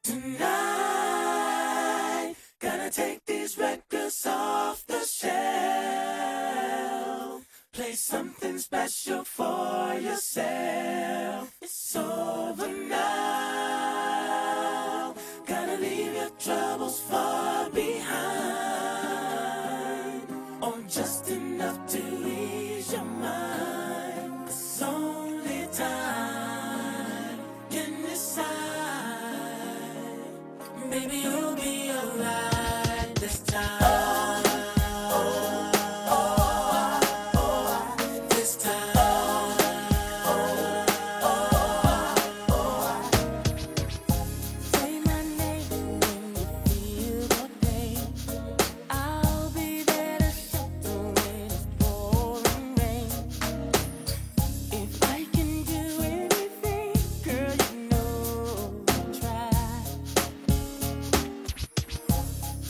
Tonight, gonna take these records off the shelf. Play something special for yourself. It's over now. Gotta leave your troubles far behind. Or just enough to ease your mind. It's only time can decide. Baby, you'll be alright this time. This time. Say my name when you feel the pain. I'll be there to shelter when it's pouring rain. If I can do anything, girl, you know I'll try.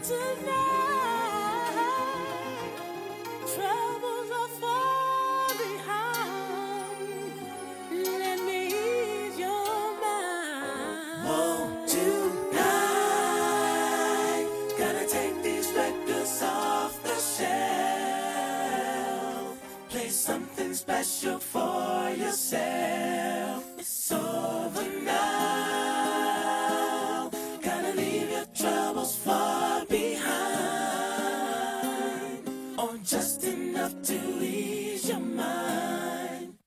tonight. Troubles are far behind. Let me ease your mind. Oh, tonight, gotta take these records off the shelf. Play something special for